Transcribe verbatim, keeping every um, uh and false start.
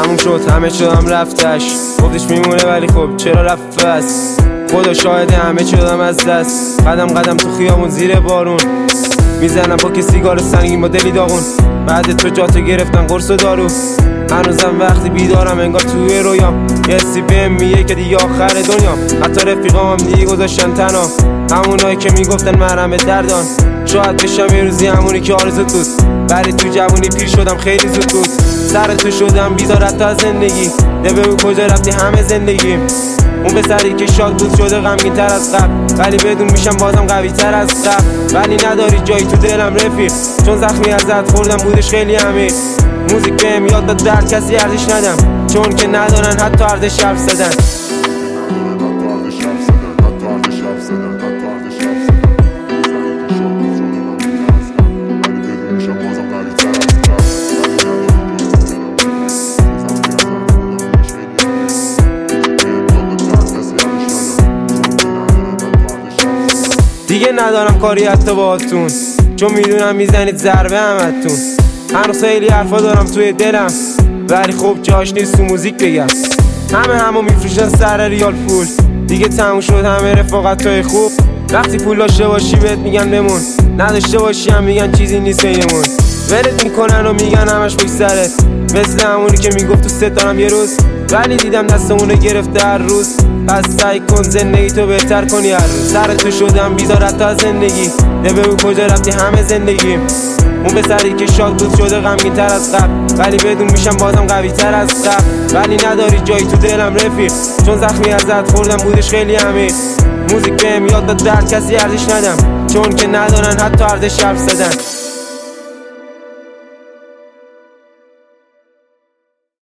تموم شد همه شدم رفتش، گفتش میمونه ولی خب چرا رفت بس. خدا شاهده همه شدم از دست، قدم قدم تو خیابون زیر بارون میزنم با که سیگار سنگین با دلی داغون. بعد تو جاتو گرفتن قرص و دارو، هنوزم وقتی بیدارم انگار توی رویام یه حسی بهم میگه که دیگه آخر دنیام. حتی رفیقام هم دیگه گذاشتن تنها، همونایی که میگفتن مرهم دردان. شاید بشم یه روزی همونی که آرزوت بود، ولی تو جوونی پیر شدم خیلی زود بود. سر تو شدم بیزار حتی از زندگی، ده بگو کجا رفتی همه زندگیم. اون پسری که شاد بود شده غمگین تر از قبل، ولی بدون میشم بازم قوی تر از قبل. ولی نداری جایی تو دلم رفیق، چون زخمی ازت خوردم بودش خیلی عمیق. موزیک بهم یاد داد درد کسی ارزش ندم، چون که ندارن حتی ارزش حرف زدن. دیگه ندارم کاری حتی باهاتون، چون میدونم میزنید ضربه همتون. هنوز خیلی حرفا دارم توی دلم، ولی خب جاش نیست تو موزیک بگم. همه همو میفروشن سر ریال پول، دیگه تموم شد همه رفاقتای خوب. وقتی پول داشته باشی بهت میگن بمون، نداشته باشی هم میگن چیزی نیست بینمون. ولت میکنن و میگن همش پشت سرت، مثل همونی که میگفت تو ستارم یه روز، ولی دیدم دستمونو گرفته هر روز. پس سعی کن زندگی تو بهتر کنی هر روز. سر تو شدم بیزار حتی از زندگی، ده بگو کجا رفتی همه زندگیم. اون پسری که شاد بود شده غمگین تر از قبل، ولی بدون میشم بازم قوی تر از قبل. ولی نداری جایی تو دلم رفیق، چون زخمی ازت خوردم بودش خیلی عمیق. موزیک بهم یاد داد درد کسی ارزش ندم، چون که ندارن حتی ارزش حرف زدن.